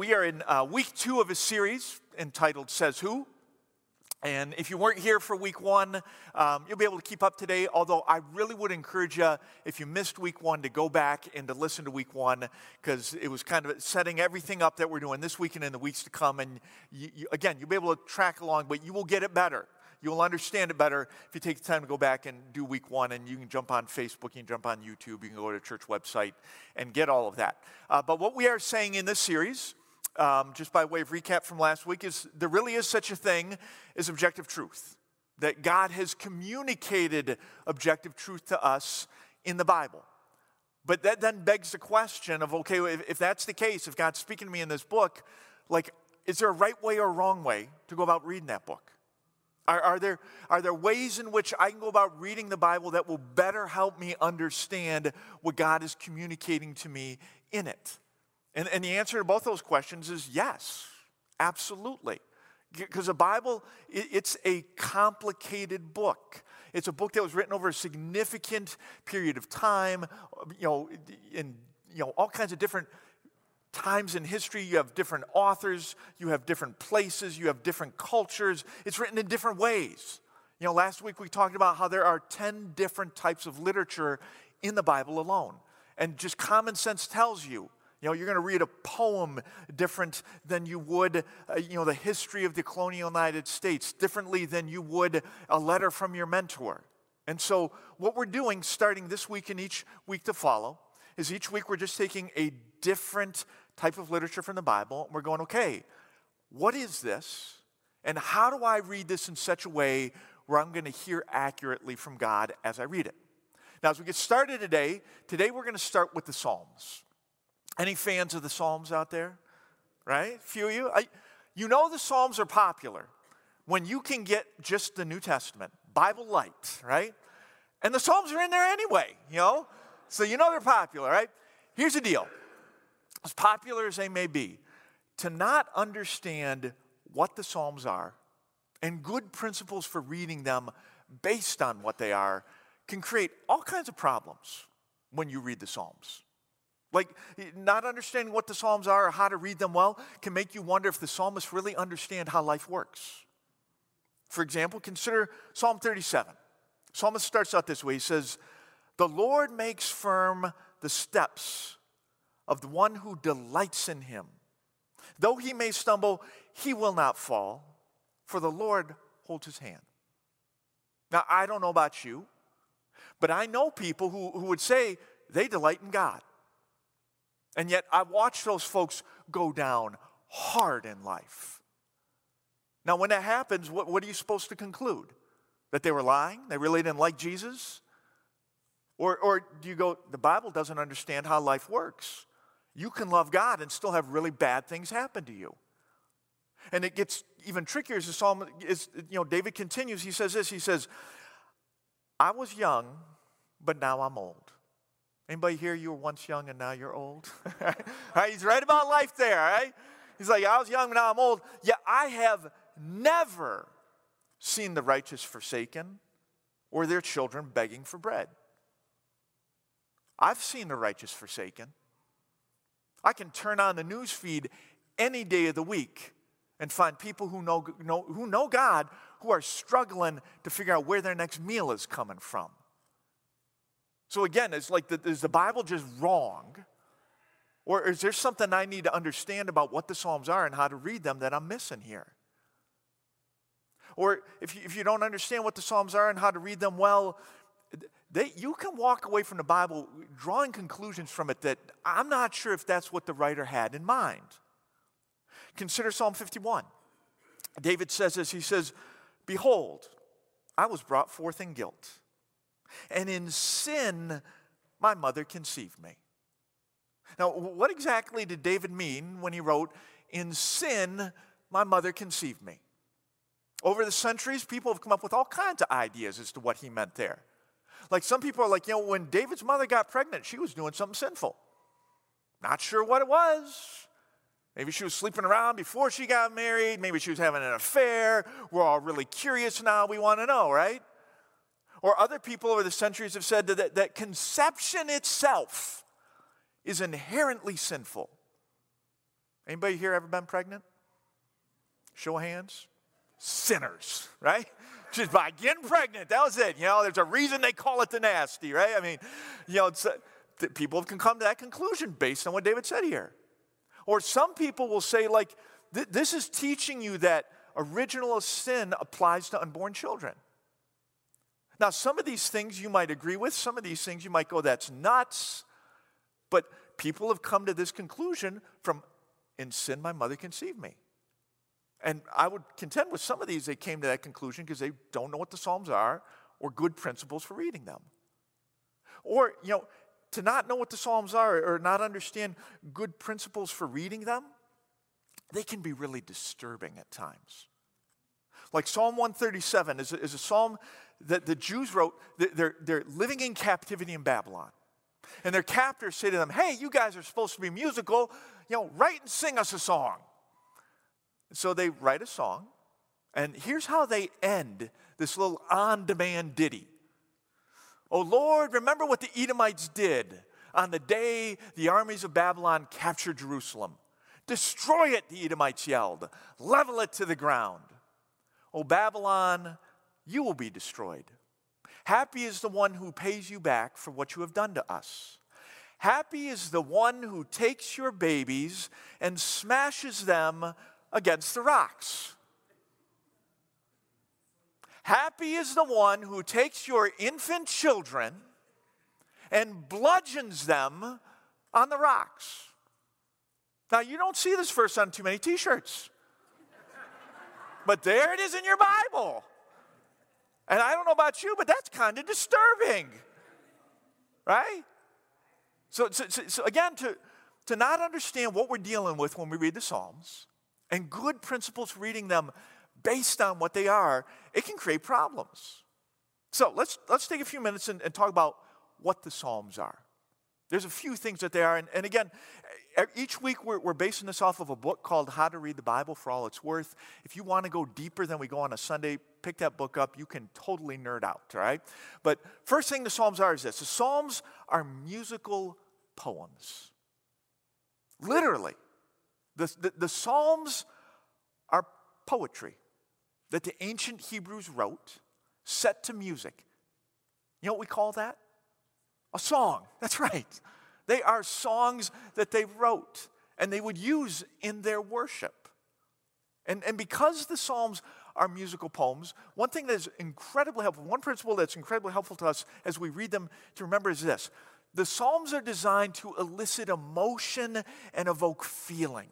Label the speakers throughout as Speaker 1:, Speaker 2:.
Speaker 1: We are in week 2 of a series entitled Says Who? And if you weren't here for week 1, you'll be able to keep up today, although I really would encourage you, if you missed week 1, to go back and to listen to week 1, because it was kind of setting everything up that we're doing this week and in the weeks to come. And again, you'll be able to track along, but you will get it better. You'll understand it better if you take the time to go back and do week 1, and you can jump on Facebook, you can jump on YouTube, you can go to a church website and get all of that. But what we are saying in this series, just by way of recap from last week, is there really is such a thing as objective truth. That God has communicated objective truth to us in the Bible. But that then begs the question of, okay, if that's the case, if God's speaking to me in this book, like, is there a right way or a wrong way to go about reading that book? Are there ways in which I can go about reading the Bible that will better help me understand what God is communicating to me in it? And the answer to both those questions is yes, absolutely. Because the Bible, it's a complicated book. It's a book that was written over a significant period of time, in all kinds of different times in history. You have different authors, you have different places, you have different cultures. It's written in different ways. Last week we talked about how there are 10 different types of literature in the Bible alone. And just common sense tells you, you're going to read a poem different than you would, the history of the colonial United States, differently than you would a letter from your mentor. And so what we're doing, starting this week and each week to follow, is each week we're just taking a different type of literature from the Bible, and we're going, okay, what is this? And how do I read this in such a way where I'm going to hear accurately from God as I read it? Now, as we get started today we're going to start with the Psalms. Any fans of the Psalms out there? Right? A few of you? The Psalms are popular when you can get just the New Testament, Bible Light, right? And the Psalms are in there anyway, So they're popular, right? Here's the deal. As popular as they may be, to not understand what the Psalms are and good principles for reading them based on what they are can create all kinds of problems when you read the Psalms. Like, not understanding what the Psalms are or how to read them well can make you wonder if the psalmists really understand how life works. For example, consider Psalm 37. The psalmist starts out this way. He says, "The Lord makes firm the steps of the one who delights in him. Though he may stumble, he will not fall, for the Lord holds his hand." Now, I don't know about you, but I know people who would say they delight in God. And yet I watch those folks go down hard in life. Now, when that happens, what are you supposed to conclude? That they were lying? They really didn't like Jesus? Or do you go, the Bible doesn't understand how life works. You can love God and still have really bad things happen to you. And it gets even trickier as the psalm is, David continues. He says this, he says, "I was young, but now I'm old." Anybody here, you were once young and now you're old? Right? He's right about life there, right? He's like, I was young, but now I'm old. Yet I have never seen the righteous forsaken or their children begging for bread. I've seen the righteous forsaken. I can turn on the news feed any day of the week and find people who know God who are struggling to figure out where their next meal is coming from. So again, it's like, is the Bible just wrong? Or is there something I need to understand about what the Psalms are and how to read them that I'm missing here? Or if you don't understand what the Psalms are and how to read them well, you can walk away from the Bible drawing conclusions from it that I'm not sure if that's what the writer had in mind. Consider Psalm 51. David says this, he says, "Behold, I was brought forth in guilt, and in sin my mother conceived me." Now, what exactly did David mean when he wrote, "In sin my mother conceived me"? Over the centuries, people have come up with all kinds of ideas as to what he meant there. Like, some people are like, when David's mother got pregnant, she was doing something sinful. Not sure what it was. Maybe she was sleeping around before she got married. Maybe she was having an affair. We're all really curious now. We want to know, right? Or other people over the centuries have said that conception itself is inherently sinful. Anybody here ever been pregnant? Show of hands. Sinners, right? Just by getting pregnant, that was it. There's a reason they call it the nasty, right? I mean, people can come to that conclusion based on what David said here. Or some people will say, like, this is teaching you that original sin applies to unborn children. Now, some of these things you might agree with. Some of these things you might go, that's nuts. But people have come to this conclusion from, in sin my mother conceived me. And I would contend with some of these, they came to that conclusion because they don't know what the Psalms are or good principles for reading them. Or, to not know what the Psalms are or not understand good principles for reading them, they can be really disturbing at times. Like Psalm 137 is a psalm that the Jews wrote. They're living in captivity in Babylon. And their captors say to them, hey, you guys are supposed to be musical. Write and sing us a song. So they write a song. And here's how they end this little on-demand ditty. Oh Lord, remember what the Edomites did on the day the armies of Babylon captured Jerusalem. Destroy it, the Edomites yelled. Level it to the ground. O Babylon, you will be destroyed. Happy is the one who pays you back for what you have done to us. Happy is the one who takes your babies and smashes them against the rocks. Happy is the one who takes your infant children and bludgeons them on the rocks. Now, you don't see this verse on too many t-shirts. But there it is in your Bible. And I don't know about you, but that's kind of disturbing. Right? So again, to not understand what we're dealing with when we read the Psalms and good principles for reading them based on what they are, it can create problems. So let's take a few minutes and talk about what the Psalms are. There's a few things that they are. And again, each week we're basing this off of a book called How to Read the Bible for All It's Worth. If you want to go deeper than we go on a Sunday, pick that book up. You can totally nerd out, all right? But first thing the Psalms are is this. The Psalms are musical poems. Literally. The Psalms are poetry that the ancient Hebrews wrote, set to music. You know what we call that? A song. That's right. They are songs that they wrote and they would use in their worship. And because the Psalms are musical poems, one thing that is incredibly helpful, one principle that's incredibly helpful to us as we read them to remember is this. The Psalms are designed to elicit emotion and evoke feeling.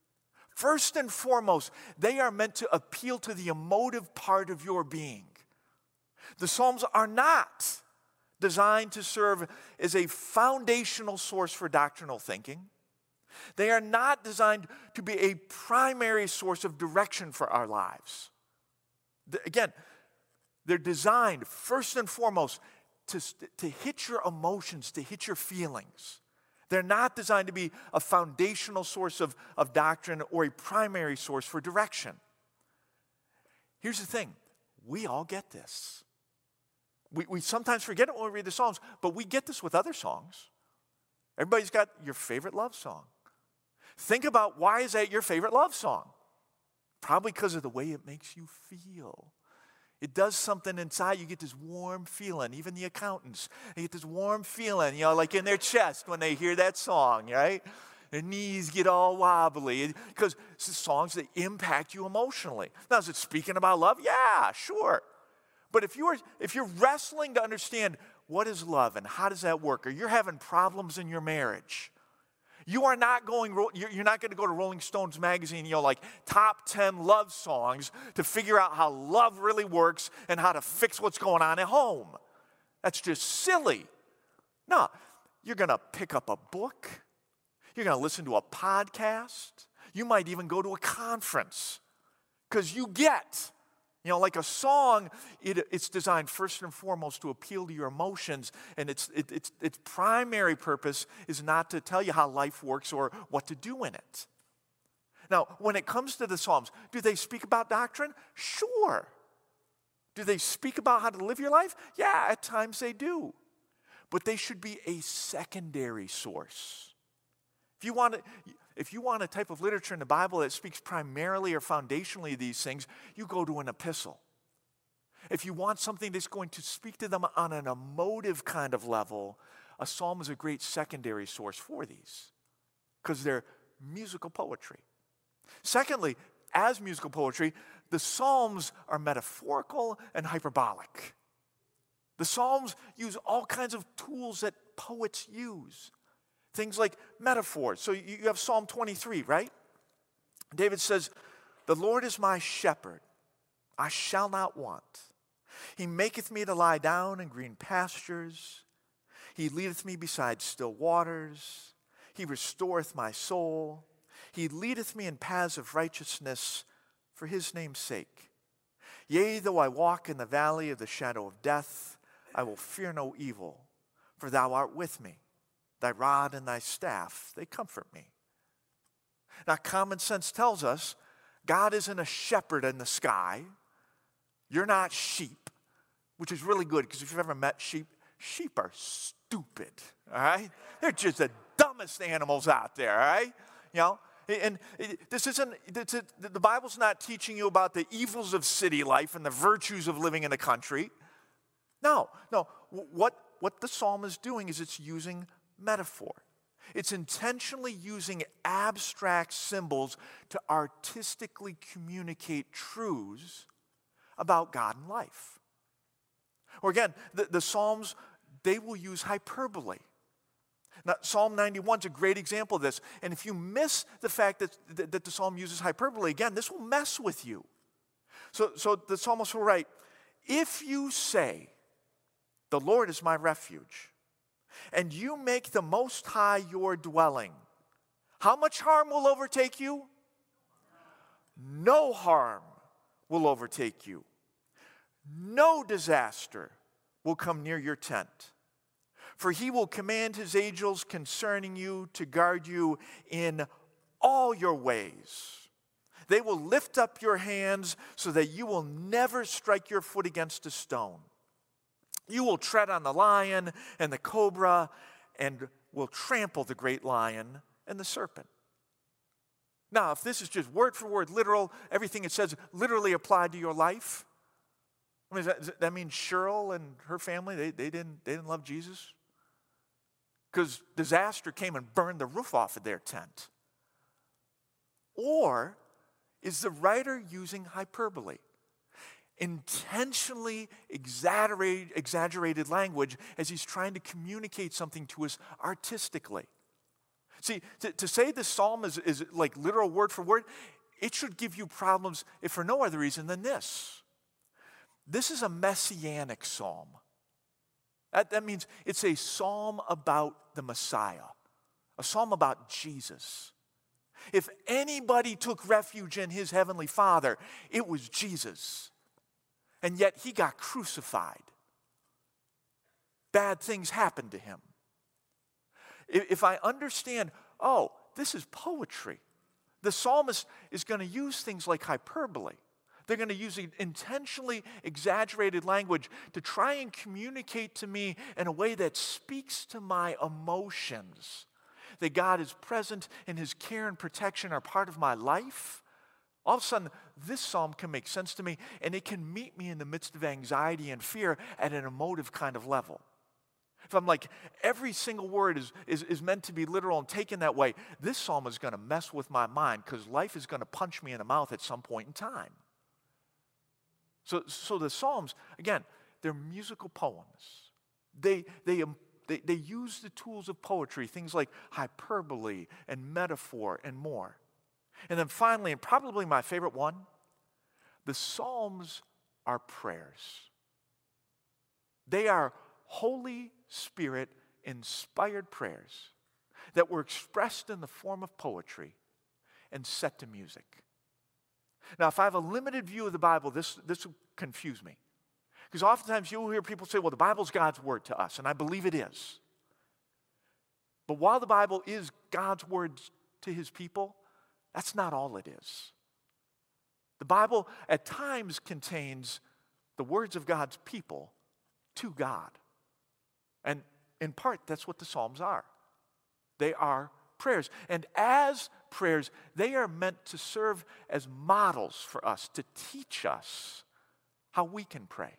Speaker 1: First and foremost, they are meant to appeal to the emotive part of your being. The Psalms are not designed to serve as a foundational source for doctrinal thinking. They are not designed to be a primary source of direction for our lives. Again, they're designed first and foremost to hit your emotions, to hit your feelings. They're not designed to be a foundational source of doctrine or a primary source for direction. Here's the thing. We all get this. We sometimes forget it when we read the Psalms, but we get this with other songs. Everybody's got your favorite love song. Think about why is that your favorite love song? Probably because of the way it makes you feel. It does something inside. You get this warm feeling. Even the accountants, they get this warm feeling, like in their chest when they hear that song, right? Their knees get all wobbly because it's the songs that impact you emotionally. Now, is it speaking about love? Yeah, sure. But if you're wrestling to understand what is love and how does that work, or you're having problems in your marriage, you're not going to go to Rolling Stones magazine, like top 10 love songs to figure out how love really works and how to fix what's going on at home. That's just silly. No, you're going to pick up a book. You're going to listen to a podcast. You might even go to a conference because you get. Like a song, it's designed first and foremost to appeal to your emotions, and its primary purpose is not to tell you how life works or what to do in it. Now, when it comes to the Psalms, do they speak about doctrine? Sure. Do they speak about how to live your life? Yeah, at times they do. But they should be a secondary source, If you want a type of literature in the Bible that speaks primarily or foundationally of these things, you go to an epistle. If you want something that's going to speak to them on an emotive kind of level, a psalm is a great secondary source for these because they're musical poetry. Secondly, as musical poetry, the Psalms are metaphorical and hyperbolic. The Psalms use all kinds of tools that poets use. Things like metaphors. So you have Psalm 23, right? David says, "The Lord is my shepherd, I shall not want. He maketh me to lie down in green pastures. He leadeth me beside still waters. He restoreth my soul. He leadeth me in paths of righteousness for his name's sake. Yea, though I walk in the valley of the shadow of death, I will fear no evil, for thou art with me. Thy rod and thy staff, they comfort me." Now, common sense tells us God isn't a shepherd in the sky. You're not sheep, which is really good, because if you've ever met sheep, sheep are stupid, all right? They're just the dumbest animals out there, all right? You know, and the Bible's not teaching you about the evils of city life and the virtues of living in the country. No. What the psalm is doing is it's using metaphor. It's intentionally using abstract symbols to artistically communicate truths about God and life. Or again, the Psalms, they will use hyperbole. Now, Psalm 91 is a great example of this. And if you miss the fact that the Psalm uses hyperbole, again, this will mess with you. So the psalmist will write, "If you say, 'The Lord is my refuge,' and you make the Most High your dwelling, how much harm will overtake you? No harm will overtake you. No disaster will come near your tent. For he will command his angels concerning you to guard you in all your ways. They will lift up your hands so that you will never strike your foot against a stone. You will tread on the lion and the cobra and will trample the great lion and the serpent." Now, if this is just word for word, literal, everything it says literally applied to your life, I mean, that means Cheryl and her family, they didn't love Jesus? Because disaster came and burned the roof off of their tent. Or is the writer using hyperbole? Intentionally exaggerated language as he's trying to communicate something to us artistically. See, to say the psalm is like literal word for word, it should give you problems if for no other reason than this. This is a messianic psalm. That means it's a psalm about the Messiah, a psalm about Jesus. If anybody took refuge in his heavenly Father, it was Jesus. And yet he got crucified. Bad things happened to him. If I understand, this is poetry, the psalmist is going to use things like hyperbole. They're going to use intentionally exaggerated language to try and communicate to me in a way that speaks to my emotions. That God is present and his care and protection are part of my life. All of a sudden, this psalm can make sense to me, and it can meet me in the midst of anxiety and fear at an emotive kind of level. If I'm like, every single word is meant to be literal and taken that way, this psalm is going to mess with my mind because life is going to punch me in the mouth at some point in time. So the Psalms, again, they're musical poems. They use the tools of poetry, things like hyperbole and metaphor and more. And then finally, and probably my favorite one, the Psalms are prayers. They are Holy Spirit inspired prayers that were expressed in the form of poetry and set to music. Now, if I have a limited view of the Bible, this will confuse me. Because oftentimes you'll hear people say, well, the Bible's God's word to us, and I believe it is. But while the Bible is God's word to his people, that's not all it is. The Bible at times contains the words of God's people to God. And in part, that's what the Psalms are. They are prayers. And as prayers, they are meant to serve as models for us, to teach us how we can pray.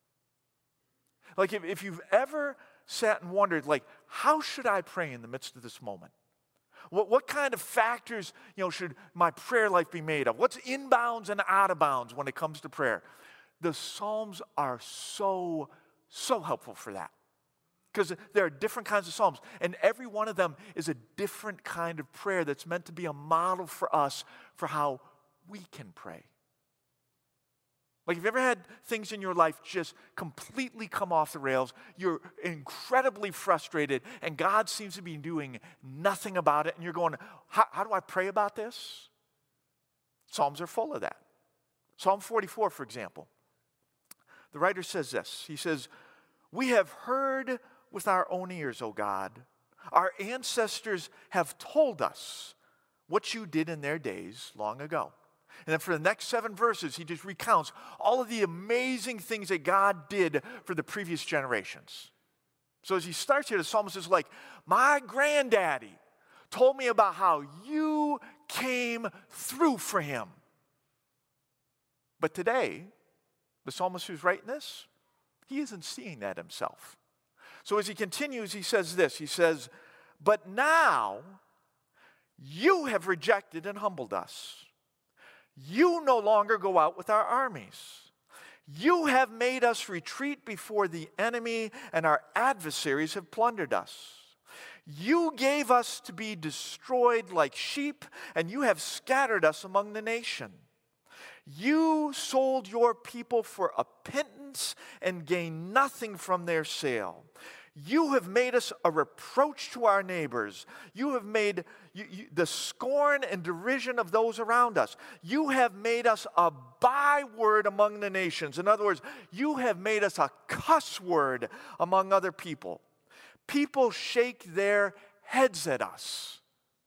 Speaker 1: Like if you've ever sat and wondered, like, how should I pray in the midst of this moment? What kind of factors, should my prayer life be made of? What's inbounds and out of bounds when it comes to prayer? The Psalms are so helpful for that. Because there are different kinds of Psalms, and every one of them is a different kind of prayer that's meant to be a model for us for how we can pray. Like, have you ever had things in your life just completely come off the rails? You're incredibly frustrated, and God seems to be doing nothing about it, and you're going, how do I pray about this? Psalms are full of that. Psalm 44, for example. The writer says this. He says, "We have heard with our own ears, O God. Our ancestors have told us what you did in their days long ago." And then for the next 7 verses, he just recounts all of the amazing things that God did for the previous generations. So as he starts here, the psalmist is like, my granddaddy told me about how you came through for him. But today, the psalmist who's writing this, he isn't seeing that himself. So as he continues, he says this. He says, "But now you have rejected and humbled us. You no longer go out with our armies. You have made us retreat before the enemy, and our adversaries have plundered us. You gave us to be destroyed like sheep, and you have scattered us among the nation. You sold your people for a pittance and gained nothing from their sale. You have made us a reproach to our neighbors. You have made the scorn and derision of those around us. You have made us a byword among the nations." In other words, you have made us a cuss word among other people. People shake their heads at us.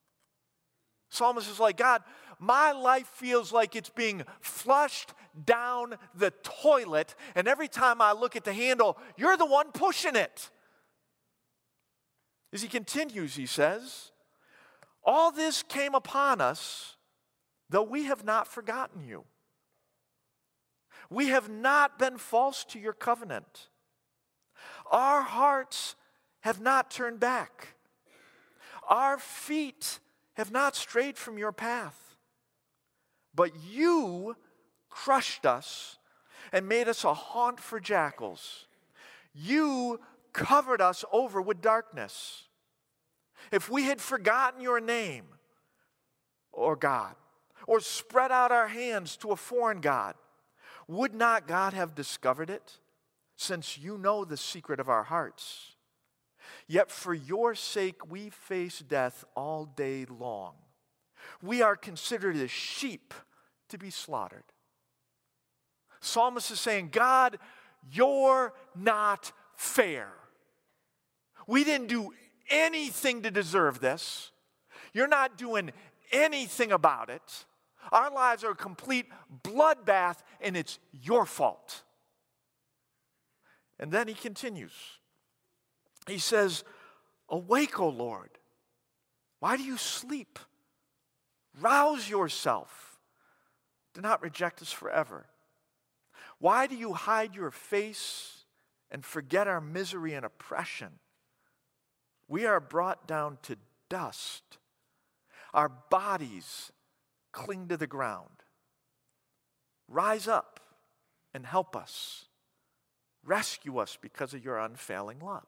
Speaker 1: Psalmist is like, God, my life feels like it's being flushed down the toilet, and every time I look at the handle, you're the one pushing it. As he continues, he says, "All this came upon us, though we have not forgotten you. We have not been false to your covenant. Our hearts have not turned back. Our feet have not strayed from your path. But you crushed us and made us a haunt for jackals. You covered us over with darkness. If we had forgotten your name, or God, or spread out our hands to a foreign god, would not God have discovered it, since you know the secret of our hearts? Yet for your sake we face death all day long. We are considered as sheep to be slaughtered." Psalmist is saying, God, you're not fair. We didn't do anything to deserve this. You're not doing anything about it. Our lives are a complete bloodbath, and it's your fault. And then he continues. He says, "Awake, O Lord. Why do you sleep? Rouse yourself. Do not reject us forever. Why do you hide your face and forget our misery and oppression? We are brought down to dust. Our bodies cling to the ground. Rise up and help us. Rescue us because of your unfailing love."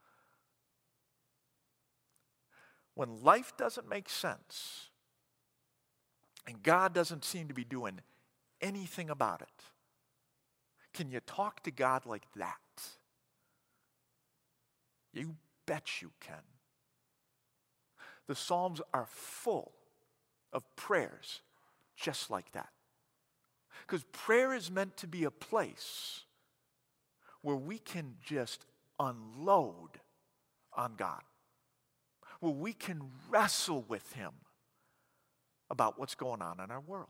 Speaker 1: When life doesn't make sense and God doesn't seem to be doing anything about it, can you talk to God like that? You bet you can. The Psalms are full of prayers just like that. Because prayer is meant to be a place where we can just unload on God, where we can wrestle with him about what's going on in our world.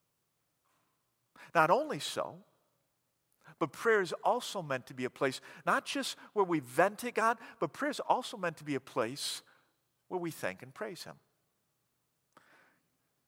Speaker 1: Not only so, but prayer is also meant to be a place, not just where we vent to God, but prayer is also meant to be a place where we thank and praise him.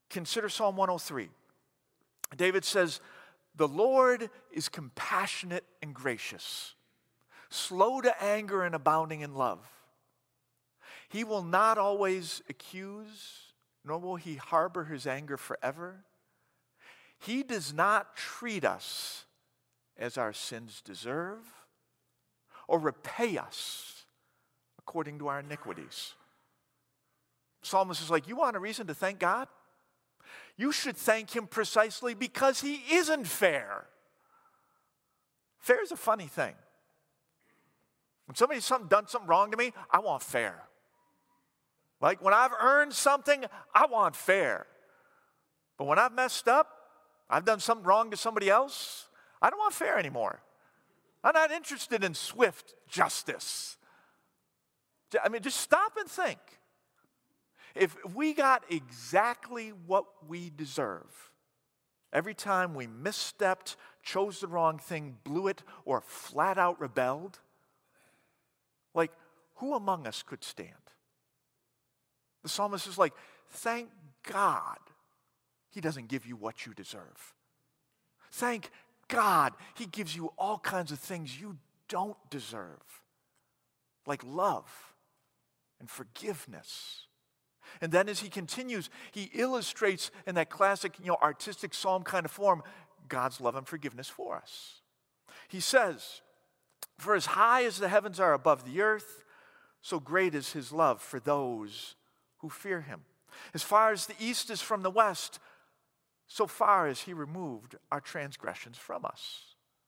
Speaker 1: Consider Psalm 103. David says, "The Lord is compassionate and gracious, slow to anger and abounding in love. He will not always accuse, nor will he harbor his anger forever. He does not treat us as our sins deserve, or repay us according to our iniquities." Psalmist is like, you want a reason to thank God? You should thank him precisely because he isn't fair. Fair is a funny thing. When somebody's done something wrong to me, I want fair. Like when I've earned something, I want fair. But when I've messed up, I've done something wrong to somebody else, I don't want fair anymore. I'm not interested in swift justice. I mean, just stop and think. If we got exactly what we deserve, every time we misstepped, chose the wrong thing, blew it, or flat out rebelled, like, who among us could stand? The psalmist is like, thank God he doesn't give you what you deserve. Thank God he gives you all kinds of things you don't deserve, like love and forgiveness. And then as he continues, he illustrates in that classic, artistic psalm kind of form, God's love and forgiveness for us. He says, "For as high as the heavens are above the earth, so great is his love for those who fear him. As far as the east is from the west, so far as he removed our transgressions from us."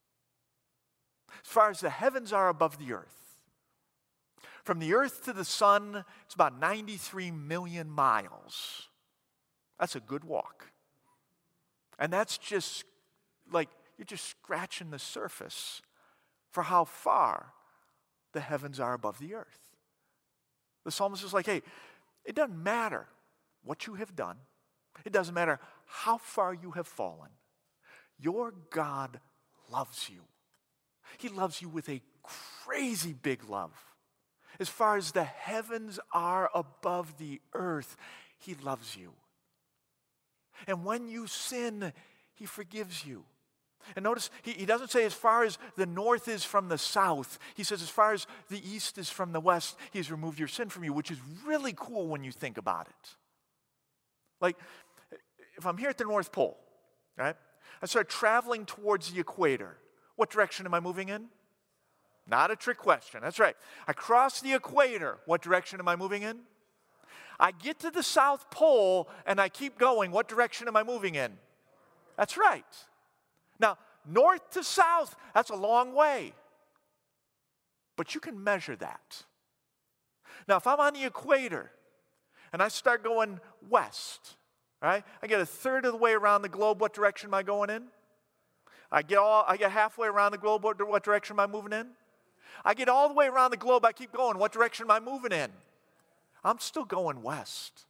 Speaker 1: As far as the heavens are above the earth, from the earth to the sun, it's about 93 million miles. That's a good walk. And that's just like, you're just scratching the surface for how far the heavens are above the earth. The psalmist is like, hey, it doesn't matter what you have done. It doesn't matter how far you have fallen. Your God loves you. He loves you with a crazy big love. As far as the heavens are above the earth, he loves you. And when you sin, he forgives you. And notice, he doesn't say as far as the north is from the south. He says as far as the east is from the west, he's removed your sin from you, which is really cool when you think about it. Like, if I'm here at the North Pole, right, I start traveling towards the equator, what direction am I moving in? Not a trick question. That's right. I cross the equator. What direction am I moving in? I get to the South Pole and I keep going. What direction am I moving in? That's right. Now, north to south, that's a long way. But you can measure that. Now, if I'm on the equator and I start going west, right? I get a third of the way around the globe. What direction am I going in? I get halfway around the globe. What direction am I moving in? I get all the way around the globe, I keep going. What direction am I moving in? I'm still going west.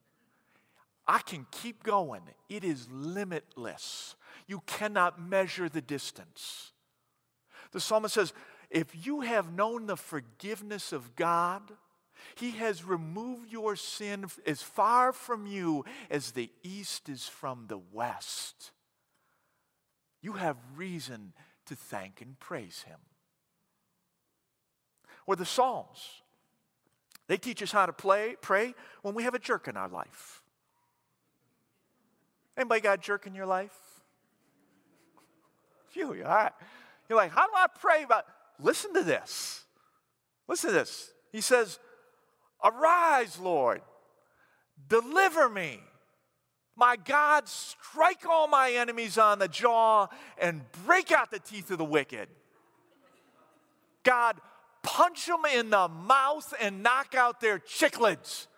Speaker 1: I can keep going. It is limitless. You cannot measure the distance. The psalmist says, if you have known the forgiveness of God, he has removed your sin as far from you as the east is from the west. You have reason to thank and praise him. Or the Psalms. They teach us how to pray when we have a jerk in our life. Anybody got a jerk in your life? Phew, all right. You're like, how do I pray about? Listen to this. Listen to this. He says, arise, Lord. Deliver me. My God, strike all my enemies on the jaw and break out the teeth of the wicked. God, punch them in the mouth and knock out their chicklets.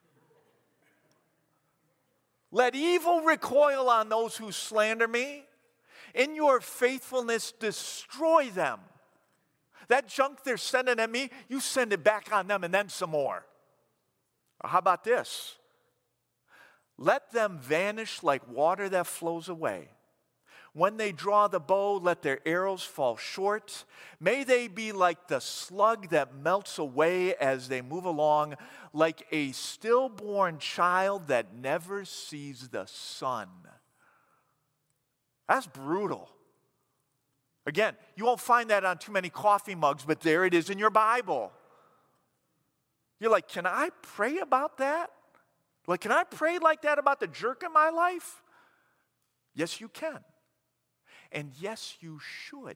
Speaker 1: Let evil recoil on those who slander me. In your faithfulness, destroy them. That junk they're sending at me, you send it back on them and then some more. Or how about this? Let them vanish like water that flows away. When they draw the bow, let their arrows fall short. May they be like the slug that melts away as they move along, like a stillborn child that never sees the sun. That's brutal. Again, you won't find that on too many coffee mugs, but there it is in your Bible. You're like, can I pray about that? Like, can I pray like that about the jerk in my life? Yes, you can. And yes, you should.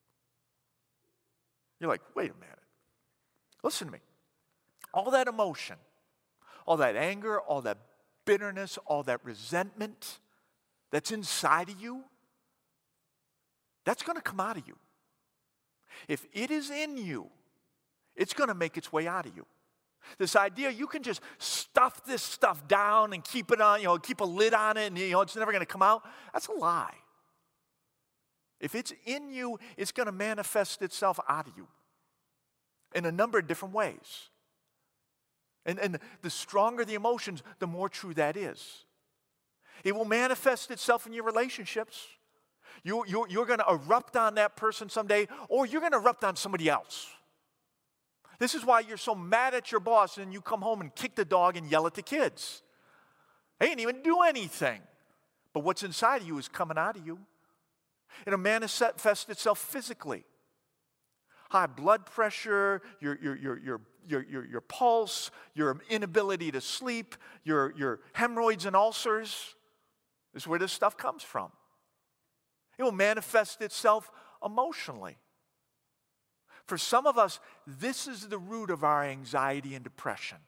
Speaker 1: You're like, wait a minute. Listen to me. All that emotion, all that anger, all that bitterness, all that resentment that's inside of you, that's going to come out of you. If it is in you, it's going to make its way out of you. This idea you can just stuff this stuff down and keep it on, keep a lid on it and it's never going to come out, that's a lie. If it's in you, it's going to manifest itself out of you in a number of different ways. And the stronger the emotions, the more true that is. It will manifest itself in your relationships. You're going to erupt on that person someday, or you're going to erupt on somebody else. This is why you're so mad at your boss and you come home and kick the dog and yell at the kids. They didn't even do anything. But what's inside of you is coming out of you. It'll manifest itself physically. High blood pressure, your pulse, your inability to sleep, your hemorrhoids and ulcers. This is where this stuff comes from. It will manifest itself emotionally. For some of us, this is the root of our anxiety and depression.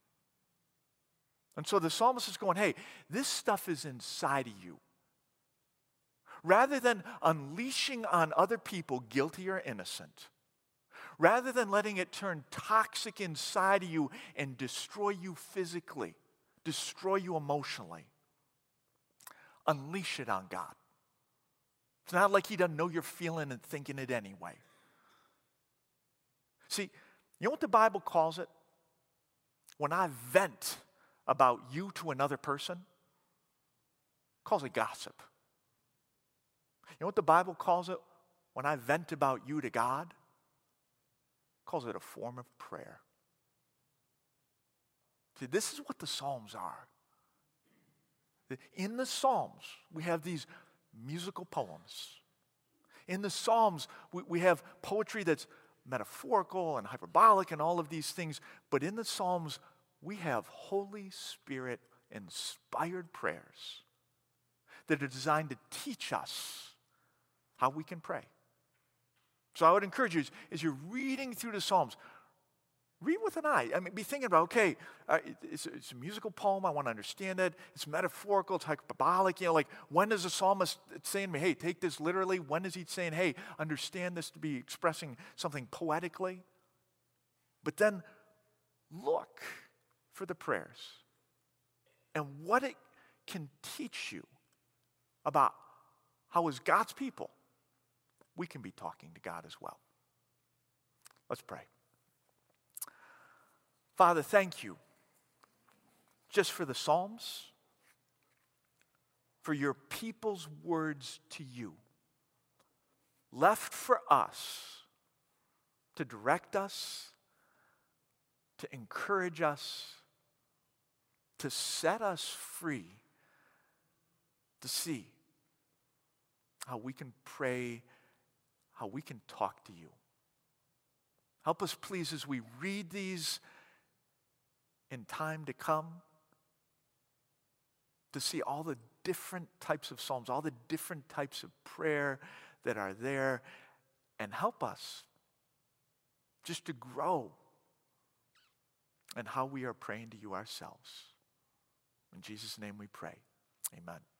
Speaker 1: And so the psalmist is going, hey, this stuff is inside of you. Rather than unleashing on other people, guilty or innocent, rather than letting it turn toxic inside of you and destroy you physically, destroy you emotionally, unleash it on God. It's not like he doesn't know you're feeling and thinking it anyway. See, you know what the Bible calls it? When I vent about you to another person, it calls it gossip. You know what the Bible calls it? When I vent about you to God, it calls it a form of prayer. See, this is what the Psalms are. In the Psalms, we have these musical poems. In the Psalms, we have poetry that's metaphorical and hyperbolic and all of these things. But in the Psalms, we have Holy Spirit inspired prayers that are designed to teach us how we can pray. So I would encourage you, as you're reading through the Psalms, read with an eye. I mean, be thinking about, okay, it's a musical poem. I want to understand it. It's metaphorical. It's hyperbolic. Like, when is the psalmist saying to me, hey, take this literally? When is he saying, hey, understand this to be expressing something poetically? But then look for the prayers and what it can teach you about how, as God's people, we can be talking to God as well. Let's pray. Father, thank you just for the Psalms, for your people's words to you, left for us to direct us, to encourage us, to set us free, to see how we can pray, how we can talk to you. Help us, please, as we read these in time to come, to see all the different types of psalms, all the different types of prayer that are there, and help us just to grow in how we are praying to you ourselves. In Jesus' name we pray. Amen.